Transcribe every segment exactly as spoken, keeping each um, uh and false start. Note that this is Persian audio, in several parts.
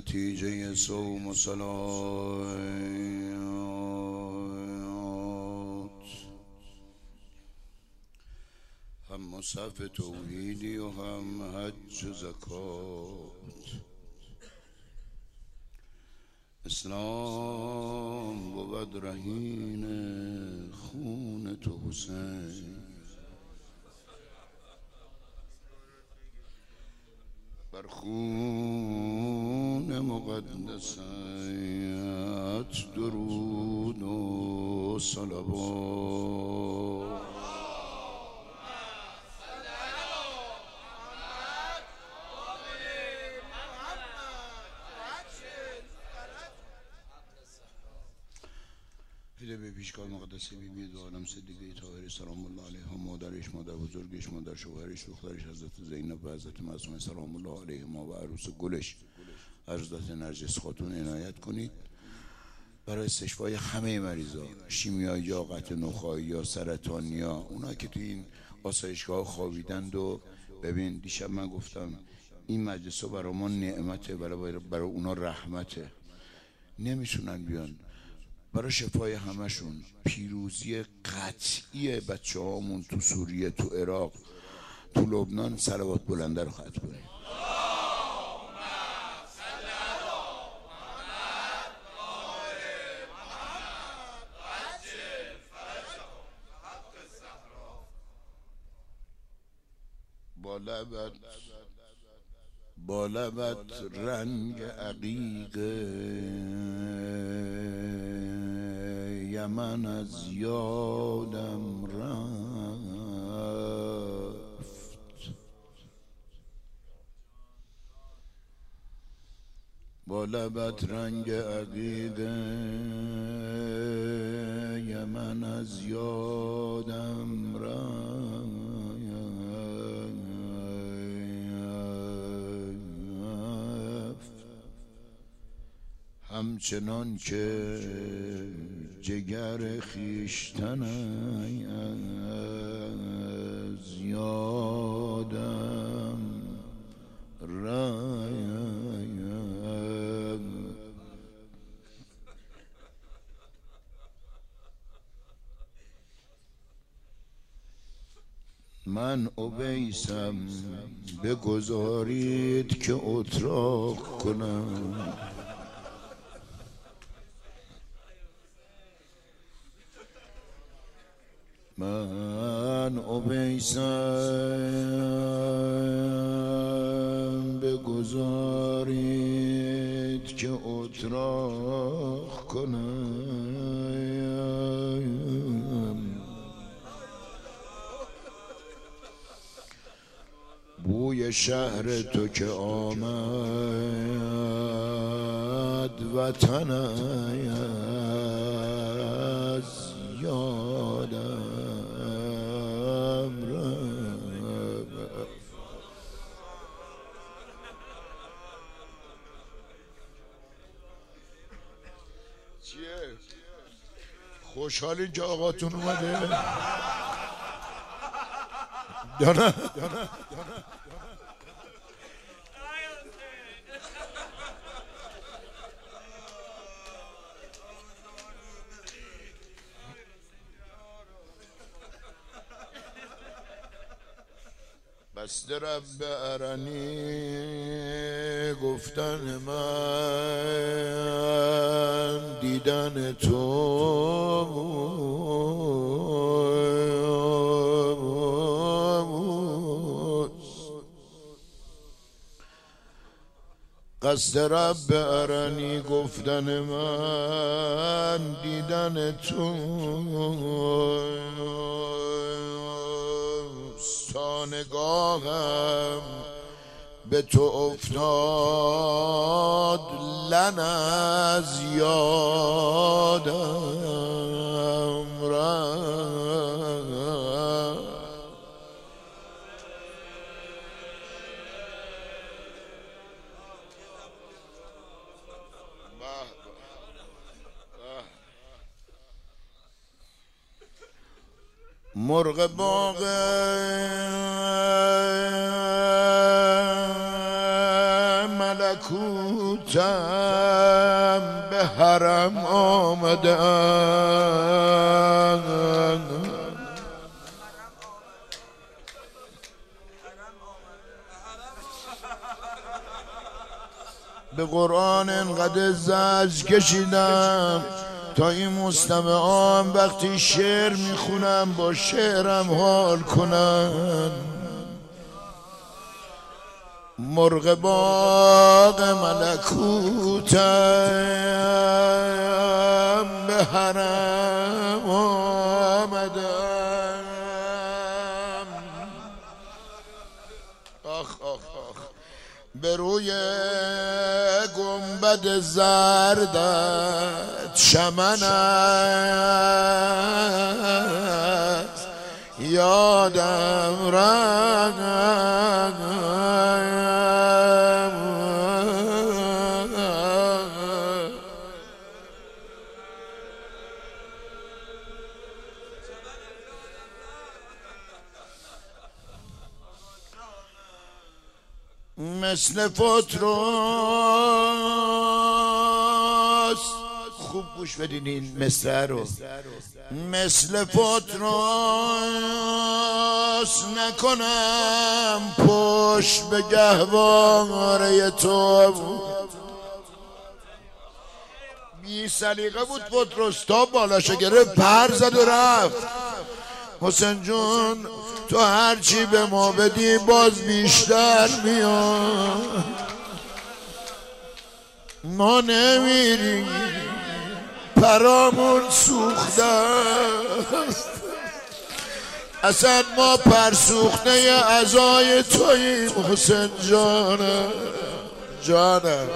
نتیجه صوم و صلات، هم مصحف توحیدی و هم حج و زکات. اسلام بود رهین خون تو حسین، بر خون مقدست درود و صلوات. هده به پیشگاه مقدس بی بی دو عالم صدیقه طاهره سلام الله علیها، مادرش، مادر بزرگش، مادر شوهرش، دخترش حضرت زینب و حضرت معصومه سلام الله علیهما و عروس گلش حضرت نرجس خاتون عنایت کنید برای استشفای همه مریضا، شیمیایی یا قطع نخاعی یا سرطانی یا اونا که توی این آسایشگاه خوابیدند. و ببین دیشب من گفتم این مجلس ها برای ما نعمته، برای, برای اونا رحمته، نمیتونن بیان. برای شفای همشون، پیروزی قطعی بچه هامون تو سوریه، تو عراق، تو لبنان، صلوات بلنده رو ختم کنیم. با لبت با لبت رنگ عقیقه یمن از یادم رفت، با لبت رنگ عقیقه یمن از یادم رفت، همچنان که جگر خویشتن از یادم رفت. من اویسم بگذارید که اتراق کنم، من اویسم بگذارید که اتراق کنم، بوی شهر تو که آمد وطن از یادم خوشحالین که آقاتون اومده؟ یا نه؟ بس رب ارنی گفتن من دیدن تو، قصد رب ارنی گفتن من دیدن تو، تا نگاهم به تو افتاد لن از یادم رفت. مرغ باغ ملکوت بودم به حرم آمدم، به قرآن انقدر زجر کشیدم تا این مستمعان وقتی شعر میخونم با شعرم حال کنن. مرغ باغ ملکوتم به حرم آمدم. آخ آخ آخ به روی گنبد زردت شمن است یادم رفت. مثل پتروس، خوب گوش بدین این مصرع رو، مثل پتروس نکنم پشت به گهواره تو. بی سلیقه بود پتروس، تا بالاشو گرفت پر زد و رفت. حسین جون تو هرچی به ما بدی باز بیشتر میاد، ما نمیریم پرامون سوخته، اصلا ما پرسوخته عزای توییم حسین جانم جانم.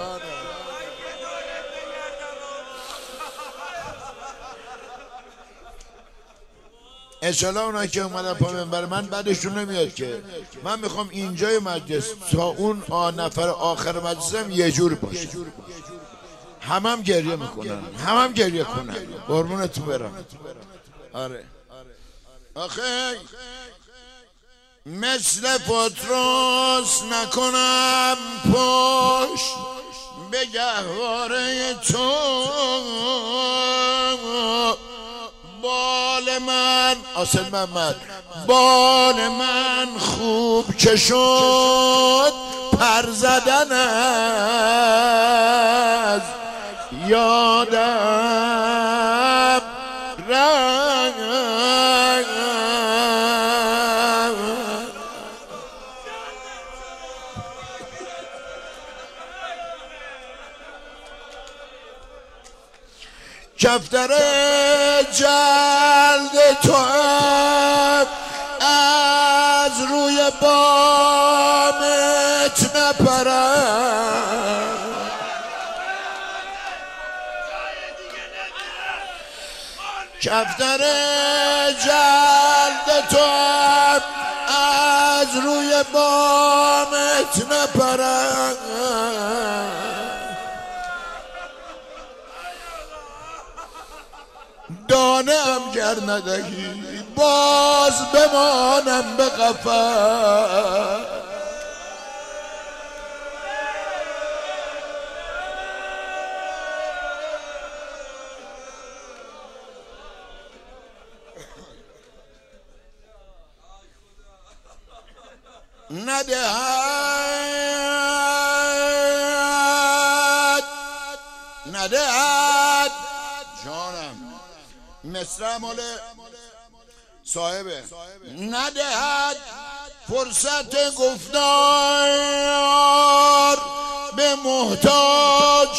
انشالله اونایی که اومدن پا منبر من بعدشون نمیاد که من میخوام اینجای مجلس تا اون نفر آخر مجلسم یه جور باشه، همم هم گریه میکنن، همم هم گریه کنن، قربونتون برم. آره آخه مثل پتروس نکنم پشت به گهواره تو، بال من آسد محمد بال من خوب که شد پر زدن از یادم رفت. کفتر جلد تو هم از روی بامت نپرم، کفتر جلد تو هم از روی بامت نپرم. دانه هم گر ندهی باز بمانم به قفس، ندهد ندهد جانم مصرع مال صاحبه، ندهد فرصت گفتار به محتاج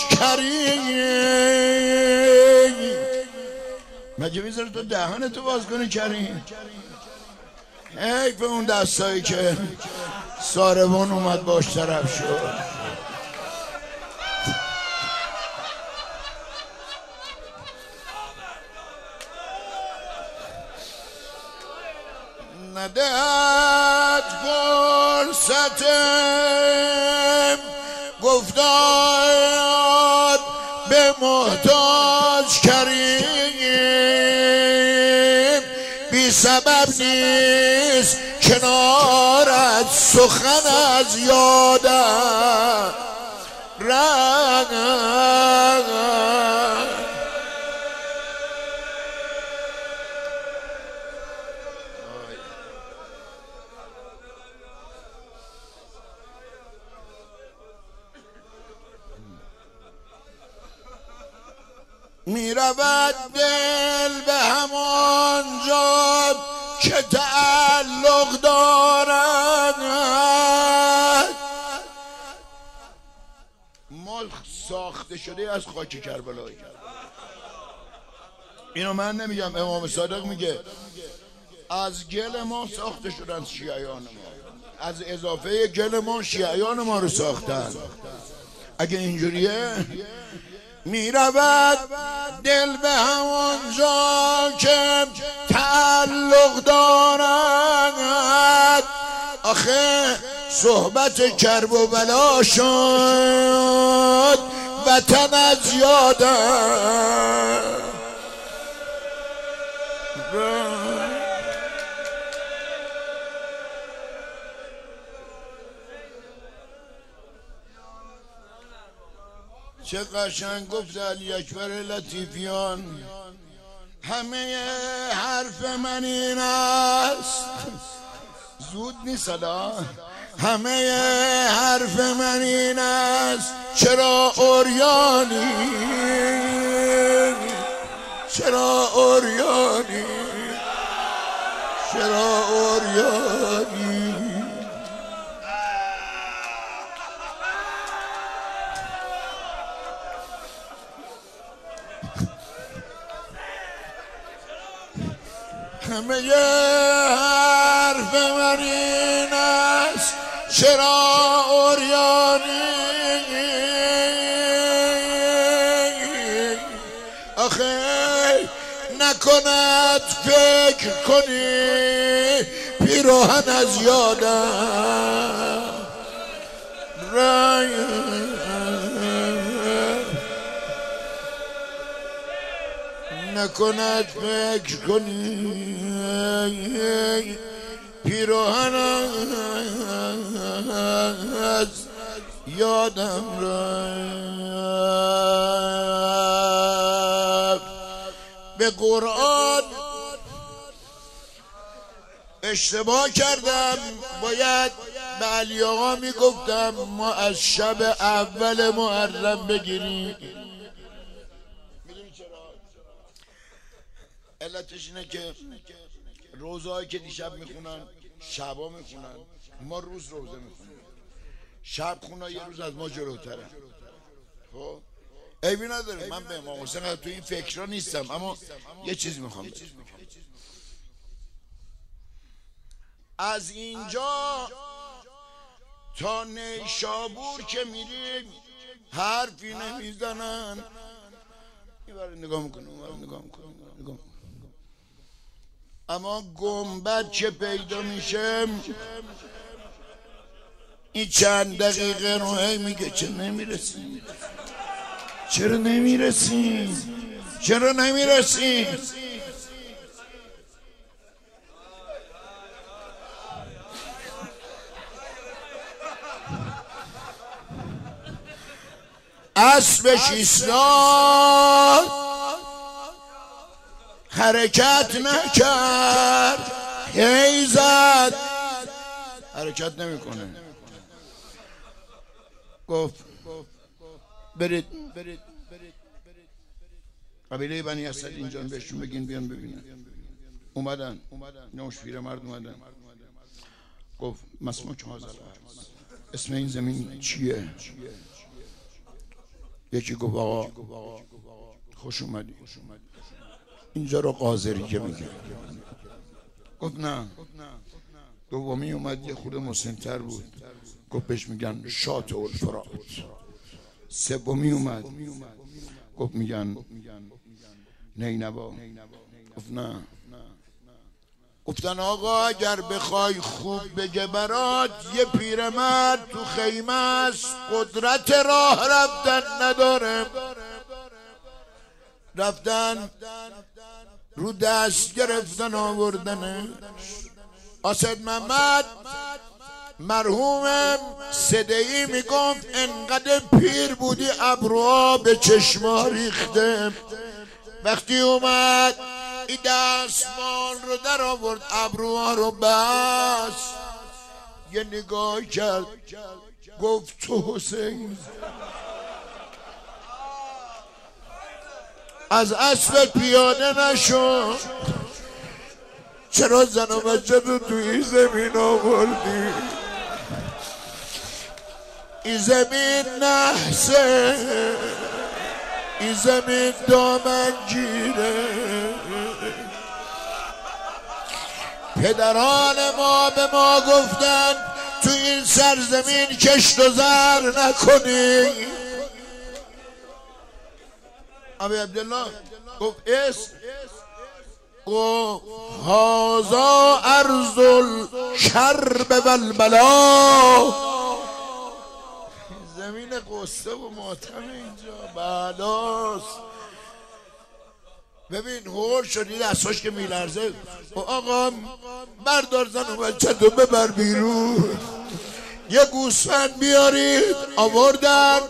کریم. مگه میذاره تو دهنتو باز کنی کریم؟ حیف اون دستایی که ساربان اومد باش طرف شد. ندهد فرصت گفتار به محتاج کریم، بی سبب نیست کنارت سخن از یادم می رود دل به همان جا که تعلق دارد. ما ساخته شده از خاک کربلا. اینو من نمیگم، امام صادق میگه از گل ما ساخته شدن شیعیان ما، از اضافه گل ما شیعیان ما رو ساختن. اگه اینجوریه می رود دل به همون جا که تعلق دارد. آخه صحبت کرب و بلا شد وطن از یادم. چه قشنگ گفت علی اکبر لطیفیان، همه حرف من این است. زود نیست الا، همه حرف من این است چرا اوریانی، چرا اوریانی، چرا اوریانی. همه حرف من این است چرا اوریانی. آخه نکند فکر کنی پیراهن از یادم. نکند فکر کنی پیراهن از یادم رفت. به قرآن اشتباه کردم، باید به علی آقا میگفتم ما از شب اول محرم بگیریم. علتش اینه که روزهایی که دیشب میخونن شبا میخونن، ما روز روزه میخونیم. شب خونه یه روز از ما جلوتره. خب عیبی نداره، من به امام حسین تو این فکرها نیستم، اما یه چیزی میخوام بگم. از اینجا تا نیشابور که میریم حرفی نمیزنن. اینور نگاه میکنم، اونور نگاه میکنم، نگاه میکنم. اما گنبد که پیدا میشه این چند دقیقه رو هی میگه چرا نمیرسیم، چرا نمیرسیم، چرا نمیرسیم. اسبش ایستاد حرکت نکرد، هی زد حرکت نمیکنه. گفت برید قبیله بنی اسد اینجا بهشون بگین بیان ببینن. اومدن، نوش پیر مرد اومدن. گفت مسموع هذا الارض، اسم این زمین چیه؟ یکی گفت آقا خوش اومدی، اینجا رو قاضری که میگه. گفت نه. دومی اومد یه خود مسن‌تر بود، گفت بهش میگن شاطئ الفرات. سومی اومد گفت میگن نینوا. گفت نه. گفتن آقا اگر بخوای خوب بگه برات، یه پیرمرد تو خیمه است، قدرت راه رفتن نداره. رفتن رو دست گرفتن آوردنش. اسد محمد مرحومم صدایی میگفت انقدر پیر بودی ابروها به چشما ریخته. وقتی اومد این دستمال رو در آورد ابروها رو بس، یه نگاه کرد گفت تو حسین از اسب پیاده نشو، چرا زن و بچه رو توی زمین آوردی؟ این زمین نحسه، این زمین دامنگیره. پدران ما به ما گفتن تو این سرزمین کشت و زر نکنی. ابی عبدالله گفت اسم، گفت هازا ارض الشرب والبلا، زمین قصه و ماتم اینجا بلاست. ببین هور شدی دستاش که میلرزه. آقا بردار زن و بچه تو ببر بیرون، یه گوسفند بیارید. آوردن،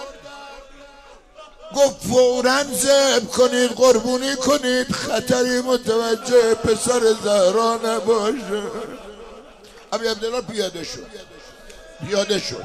گفت فوراً ذبح کنید، قربونی کنید، خطری متوجه پسر زهرا نباشه. ابی عبدالله پیاده شد پیاده شد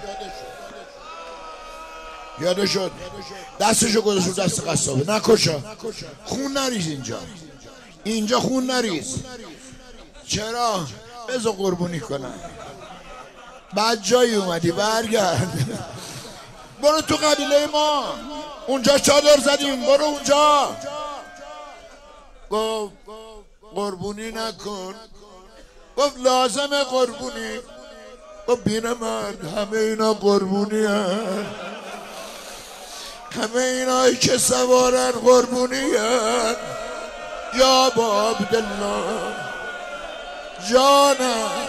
پیاده شد دستشو گذاشت دست قصابه. نکشا، خون نریز اینجا، اینجا خون نریز. چرا؟ بذار قربونی کنن. بعد جایی اومدی برگرد، برو تو قبیله ما، اونجا چادر زدیم، برو اونجا. گفت قربونی نکن. گفت لازمه قربونی. گفت بین من همه اینا قربونی هست، همه اینایی که سوارن قربونی هست. یا با عبدالله جانم،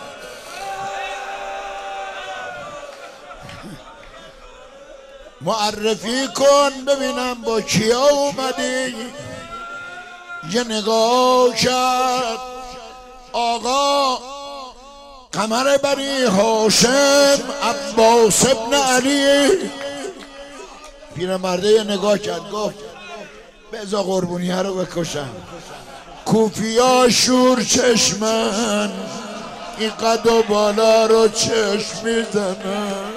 معرفی کن ببینم با کیا اومدی. یه نگاه کرد آقا قمر بنی هاشم عباس ابن علی. پیرمرده یه نگاه کرد گفت بذار قربونی ها رو بکشم. کوفیا شور چشمن، این قد و بالا رو چشم میزنن.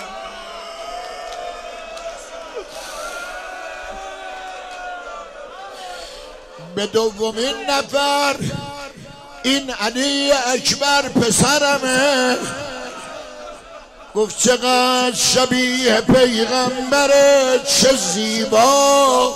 به دومین نفر این علی اکبر پسرمه. گفت چقدر شبیه پیغمبره، چه زیبا.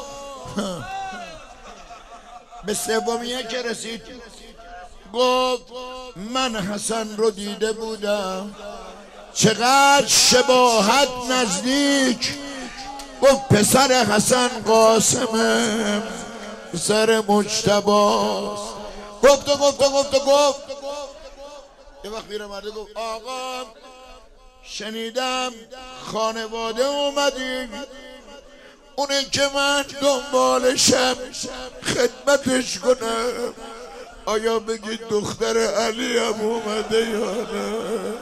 به سومیه که رسید گفت من حسن رو دیده بودم، چقدر شباهت نزدیک. گفت پسر حسن قاسمه، پسر مجتباست. گفت و گفت و گفت و گفت یه وقت میره مرده گفت آقا شنیدم خانواده اومدی، اونه که من دنبالشم خدمتش کنم، آیا بگید دختر علی هم اومده یا نه؟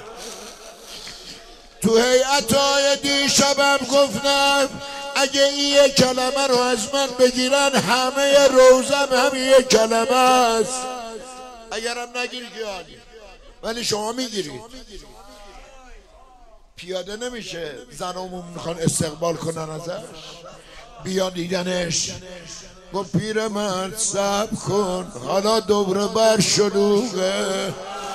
تو هیئتای دیشبم گفتم اگه این یک کلمه رو از من بگیرن همه روزم همین یک کلمه است. اگرم نگیری که عالی، ولی شما میگیرید. پیاده نمیشه، زنامون میخوان استقبال کنن ازش، بیان دیدنش. گفت پیرمرد صبر کن، حالا دوره بر شلوغه،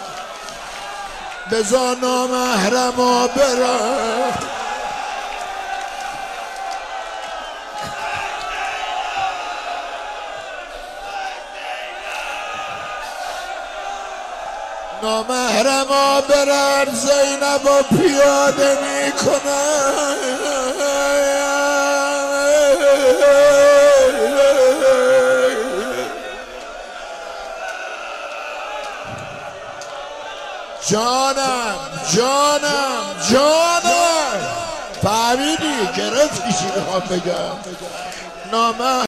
بذار نامحرما برن. نامحرما برن، زینب و پیاده میکنن. جانم جانم جانم، فهمیدی؟ گرفتی چی میخوام بگم؟ نامه